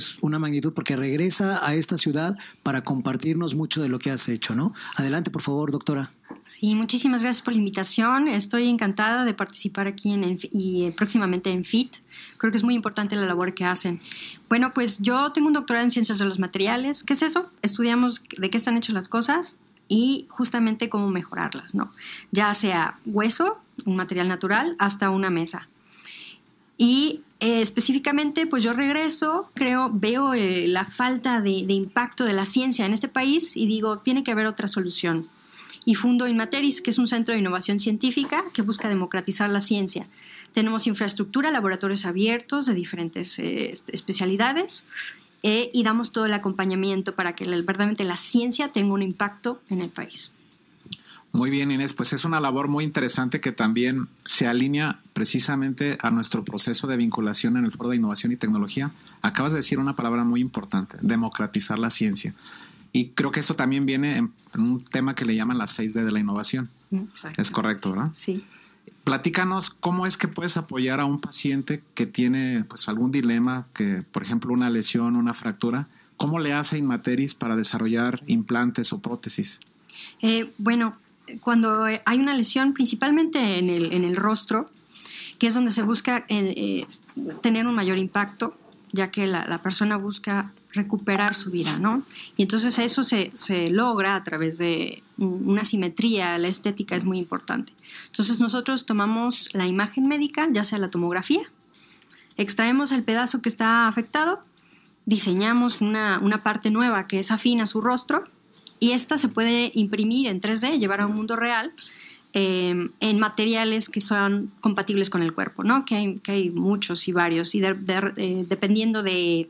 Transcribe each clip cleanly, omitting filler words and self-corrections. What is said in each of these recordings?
una magnitud porque regresa a esta ciudad para compartirnos mucho de lo que has hecho, ¿no? Adelante, por favor, doctora. Sí, muchísimas gracias por la invitación. Estoy encantada de participar aquí y próximamente en FIT. Creo que es muy importante la labor que hacen. Bueno, pues yo tengo un doctorado en Ciencias de los Materiales. ¿Qué es eso? Estudiamos de qué están hechas las cosas y justamente cómo mejorarlas, ¿no? Ya sea hueso, un material natural, hasta una mesa. Y específicamente, pues yo regreso, veo la falta de impacto de la ciencia en este país y digo, tiene que haber otra solución. Y fundo Inmateris, que es un centro de innovación científica que busca democratizar la ciencia. Tenemos infraestructura, laboratorios abiertos de diferentes especialidades y damos todo el acompañamiento para que verdaderamente la ciencia tenga un impacto en el país. Muy bien, Inés, pues es una labor muy interesante que también se alinea precisamente a nuestro proceso de vinculación en el Foro de Innovación y Tecnología. Acabas de decir una palabra muy importante, democratizar la ciencia. Y creo que eso también viene en un tema que le llaman las 6D de la innovación. Exacto. Es correcto, ¿verdad? Sí. Platícanos cómo es que puedes apoyar a un paciente que tiene pues algún dilema, que por ejemplo una lesión, una fractura. ¿Cómo le hace Inmateris para desarrollar implantes o prótesis? Bueno, cuando hay una lesión, principalmente en el rostro, que es donde se busca tener un mayor impacto, ya que la persona busca recuperar su vida, ¿no? Y entonces eso se logra a través de una simetría, la estética es muy importante. Entonces nosotros tomamos la imagen médica, ya sea la tomografía, extraemos el pedazo que está afectado, diseñamos una parte nueva que es afín a su rostro y esta se puede imprimir en 3D, llevar a un mundo real en materiales que son compatibles con el cuerpo, ¿no? Que hay muchos y varios y dependiendo de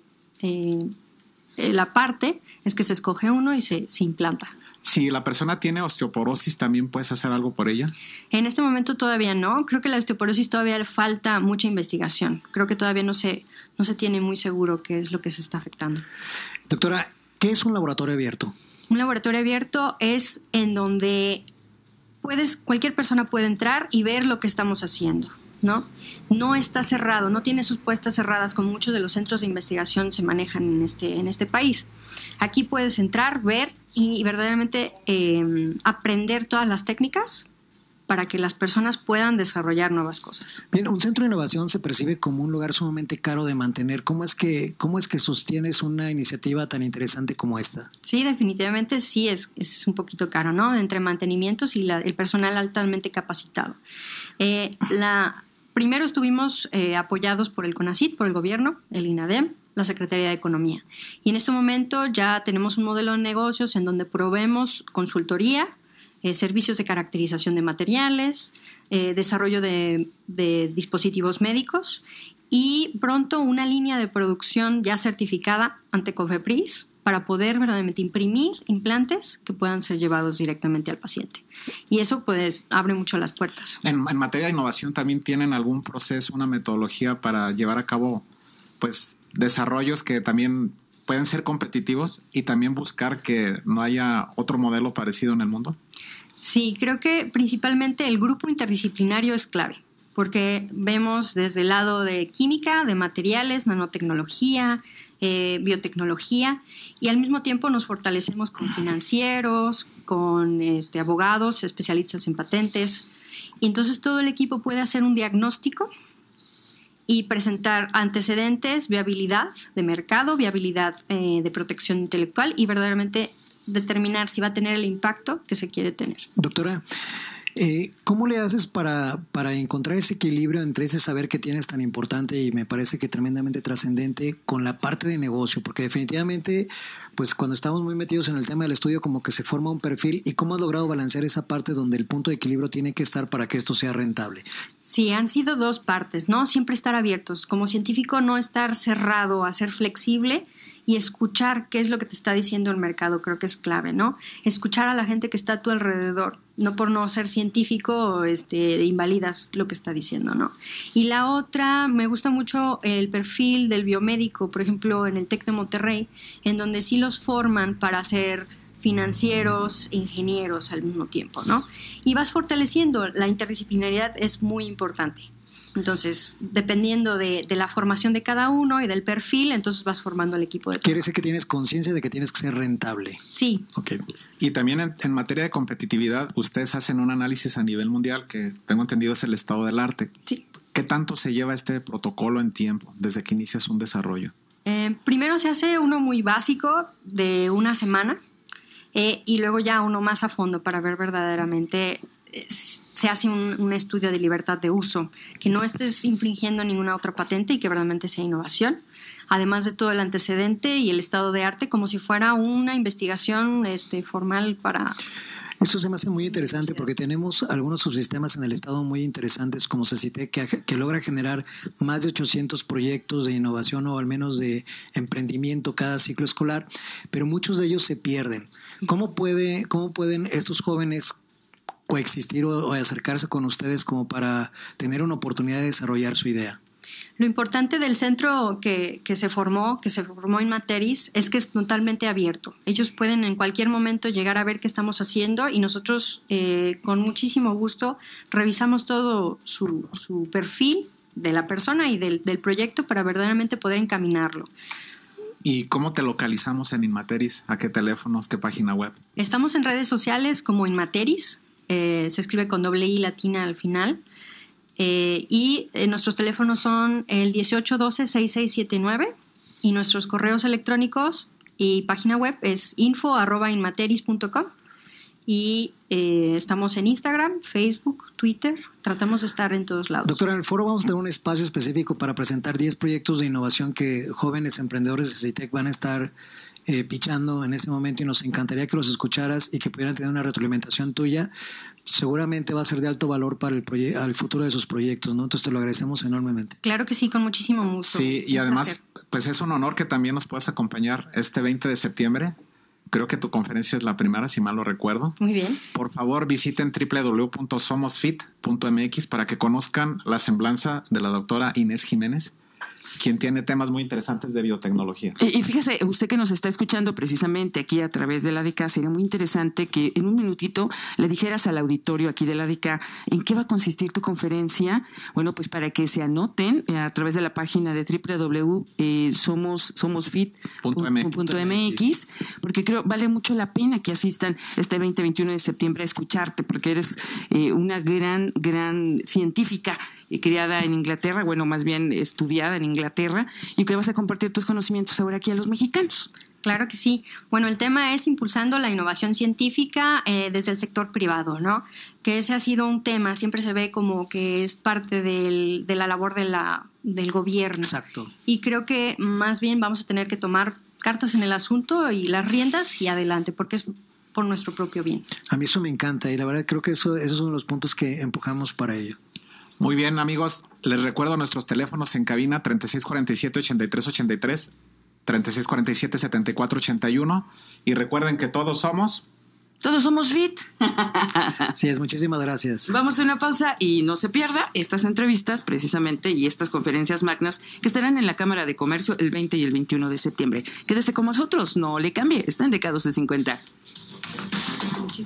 la parte es que se escoge uno y se implanta. Si la persona tiene osteoporosis, ¿también puedes hacer algo por ella? En este momento todavía no. Creo que la osteoporosis todavía le falta mucha investigación. Creo que todavía no se tiene muy seguro qué es lo que se está afectando. Doctora, ¿qué es un laboratorio abierto? Un laboratorio abierto es en donde cualquier persona puede entrar y ver lo que estamos haciendo, ¿no? No está cerrado, no tiene sus puertas cerradas como muchos de los centros de investigación se manejan en este país. Aquí puedes entrar, ver y verdaderamente aprender todas las técnicas para que las personas puedan desarrollar nuevas cosas. Bien, un centro de innovación se percibe como un lugar sumamente caro de mantener. ¿Cómo es que sostienes una iniciativa tan interesante como esta? Sí, definitivamente sí, es un poquito caro, ¿no? Entre mantenimientos y el personal altamente capacitado. Primero estuvimos apoyados por el CONACYT, por el gobierno, el INADEM, la Secretaría de Economía. Y en este momento ya tenemos un modelo de negocios en donde proveemos consultoría, servicios de caracterización de materiales, desarrollo de dispositivos médicos y pronto una línea de producción ya certificada ante COFEPRIS para poder verdaderamente imprimir implantes que puedan ser llevados directamente al paciente. Y eso pues abre mucho las puertas. En materia de innovación también tienen algún proceso, una metodología para llevar a cabo pues desarrollos que también pueden ser competitivos y también buscar que no haya otro modelo parecido en el mundo. Sí, creo que principalmente el grupo interdisciplinario es clave, porque vemos desde el lado de química, de materiales, nanotecnología, biotecnología, y al mismo tiempo nos fortalecemos con financieros, con abogados, especialistas en patentes, y entonces todo el equipo puede hacer un diagnóstico y presentar antecedentes, viabilidad de mercado, viabilidad de protección intelectual y verdaderamente determinar si va a tener el impacto que se quiere tener. Doctora, ¿cómo le haces para encontrar ese equilibrio entre ese saber que tienes tan importante y me parece que tremendamente trascendente con la parte de negocio? Porque definitivamente, pues cuando estamos muy metidos en el tema del estudio, como que se forma un perfil. ¿Y cómo has logrado balancear esa parte donde el punto de equilibrio tiene que estar para que esto sea rentable? Sí, han sido dos partes, ¿no? Siempre estar abiertos. Como científico, no estar cerrado, a ser flexible y escuchar qué es lo que te está diciendo el mercado, creo que es clave, ¿no? Escuchar a la gente que está a tu alrededor, no por no ser científico invalidas lo que está diciendo, ¿no? Y la otra, me gusta mucho el perfil del biomédico, por ejemplo, en el TEC de Monterrey, en donde sí los forman para ser financieros, ingenieros al mismo tiempo, ¿no? Y vas fortaleciendo, la interdisciplinariedad es muy importante. Entonces, dependiendo de la formación de cada uno y del perfil, entonces vas formando el equipo de Quiere decir que tienes conciencia de que tienes que ser rentable. Sí. Ok. Y también en materia de competitividad, ustedes hacen un análisis a nivel mundial que tengo entendido es el estado del arte. Sí. ¿Qué tanto se lleva este protocolo en tiempo desde que inicias un desarrollo? Primero se hace uno muy básico de una semana y luego ya uno más a fondo para ver verdaderamente... se hace un estudio de libertad de uso, que no estés infringiendo ninguna otra patente y que verdaderamente sea innovación, además de todo el antecedente y el estado de arte, como si fuera una investigación formal para... Eso se me hace muy interesante porque tenemos algunos subsistemas en el estado muy interesantes como CECITEC que logra generar más de 800 proyectos de innovación o al menos de emprendimiento cada ciclo escolar, pero muchos de ellos se pierden. ¿Cómo pueden estos jóvenes coexistir o acercarse con ustedes como para tener una oportunidad de desarrollar su idea? Lo importante del centro que se formó Inmateris, es que es totalmente abierto. Ellos pueden en cualquier momento llegar a ver qué estamos haciendo y nosotros con muchísimo gusto revisamos todo su perfil de la persona y del proyecto para verdaderamente poder encaminarlo. ¿Y cómo te localizamos en Inmateris? ¿A qué teléfonos? ¿Qué página web? Estamos en redes sociales como Inmateris. Se escribe con doble I latina al final. Y nuestros teléfonos son el 1812-6679 y nuestros correos electrónicos y página web es info@inmateris.com y estamos en Instagram, Facebook, Twitter, tratamos de estar en todos lados. Doctora, en el foro vamos a tener un espacio específico para presentar 10 proyectos de innovación que jóvenes emprendedores de CECITEC van a estar pichando en este momento y nos encantaría que los escucharas y que pudieran tener una retroalimentación tuya. Seguramente va a ser de alto valor para el futuro de sus proyectos, ¿no? Entonces te lo agradecemos enormemente. Claro que sí, con muchísimo gusto. Sí, y además, pues es un honor que también nos puedas acompañar este 20 de septiembre. Creo que tu conferencia es la primera, si mal lo recuerdo. Muy bien. Por favor, visiten www.somosfit.mx para que conozcan la semblanza de la doctora Inés Jiménez, quien tiene temas muy interesantes de biotecnología. Y fíjese, usted que nos está escuchando precisamente aquí a través de la ADK, sería muy interesante que en un minutito le dijeras al auditorio aquí de la ADK en qué va a consistir tu conferencia. Bueno, pues para que se anoten a través de la página de www.somosfit.mx, porque creo vale mucho la pena que asistan este 20-21 de septiembre a escucharte, porque eres una gran científica criada en Inglaterra, bueno, más bien estudiada en Inglaterra, y que vas a compartir tus conocimientos ahora aquí a los mexicanos. Claro que sí. Bueno, el tema es impulsando la innovación científica desde el sector privado, ¿no? Que ese ha sido un tema, siempre se ve como que es parte de la labor del gobierno. Exacto. Y creo que más bien vamos a tener que tomar cartas en el asunto y las riendas y adelante, porque es por nuestro propio bien. A mí eso me encanta y la verdad creo que esos son los puntos que empujamos para ello. Muy bien, amigos, les recuerdo nuestros teléfonos en cabina 3647-8383, 3647-7481 y recuerden que todos somos fit. Así es, muchísimas gracias. Vamos a una pausa y no se pierda estas entrevistas precisamente y estas conferencias magnas que estarán en la Cámara de Comercio el 20 y el 21 de septiembre. Quédese con nosotros, no le cambie, está en Décados de 50.